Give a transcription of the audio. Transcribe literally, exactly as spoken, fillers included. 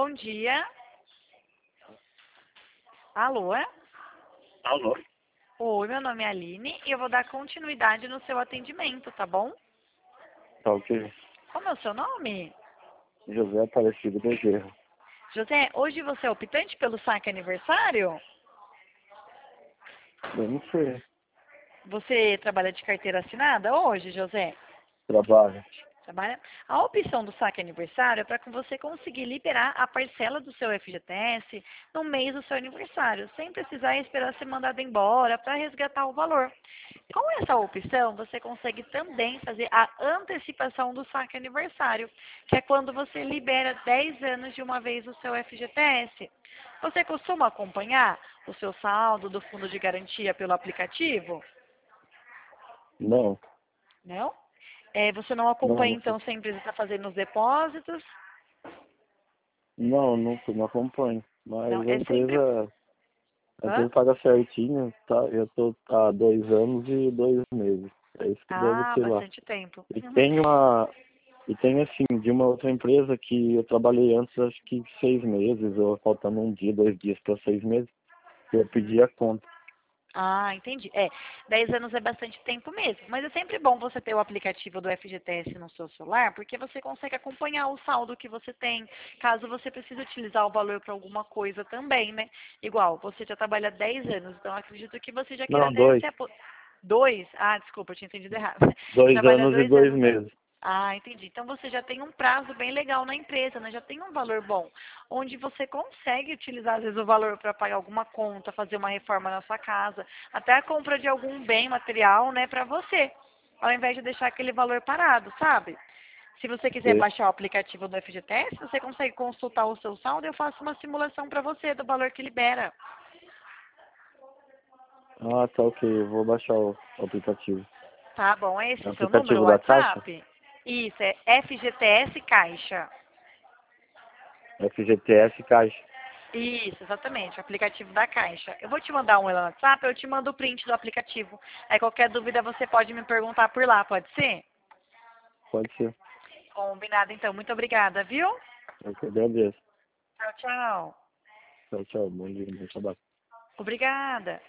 Bom dia. Alô? Alô? Oi, meu nome é Aline e eu vou dar continuidade no seu atendimento, tá bom? Tá ok. Como é o seu nome? José Aparecido Bezerra. José, hoje você é optante pelo saque aniversário? Eu não sei. Você trabalha de carteira assinada hoje, José? Trabalho. Trabalha? A opção do saque aniversário é para que você conseguir liberar a parcela do seu F G T S no mês do seu aniversário, sem precisar esperar ser mandado embora para resgatar o valor. Com essa opção, você consegue também fazer a antecipação do saque aniversário, que é quando você libera dez anos de uma vez o seu F G T S. Você costuma acompanhar o seu saldo do fundo de garantia pelo aplicativo? Não. Não? É, você não Não, acompanha, não sei. então, sempre está fazendo os depósitos? Não, não, não acompanho. Não, Mas a é sempre... empresa, a Hã? empresa paga certinho, tá? Eu tô há dois anos e dois meses. É isso que deve Ah, ter lá. bastante tempo. E Uhum. tem uma, e tem assim, de uma outra empresa que eu trabalhei antes, acho que seis meses, ou faltando um dia, dois dias para seis meses, que eu Uhum. pedi a conta. Ah, entendi. É, dez anos é bastante tempo mesmo, mas é sempre bom você ter o aplicativo do F G T S no seu celular, porque você consegue acompanhar o saldo que você tem, caso você precise utilizar o valor para alguma coisa também, né? Igual, você já trabalha dez anos, então acredito que você já queira Não, até dois. se apo... Dois? Ah, desculpa, eu tinha entendido errado. Dois Trabalha anos e dois dois anos. meses. Ah, entendi. Então você já tem um prazo bem legal na empresa, né? Já tem um valor bom, onde você consegue utilizar às vezes o valor para pagar alguma conta, fazer uma reforma na sua casa, até a compra de algum bem material, né, para você, ao invés de deixar aquele valor parado, sabe? Se você quiser Sei. baixar o aplicativo do F G T S, você consegue consultar o seu saldo e eu faço uma simulação para você do valor que libera. Ah, tá ok. Eu vou baixar o o aplicativo. Tá bom, é É esse o o seu número, aplicativo da Caixa? WhatsApp? Isso, é F G T S Caixa. F G T S Caixa. Isso, exatamente, o aplicativo da Caixa. Eu vou te mandar um no WhatsApp, eu te mando o print do aplicativo. Aí qualquer dúvida você pode me perguntar por lá, pode ser? Pode ser. Combinado então, muito obrigada, viu? Eu que agradeço. Tchau, tchau. Tchau, tchau. Bom dia, bom trabalho. Obrigada.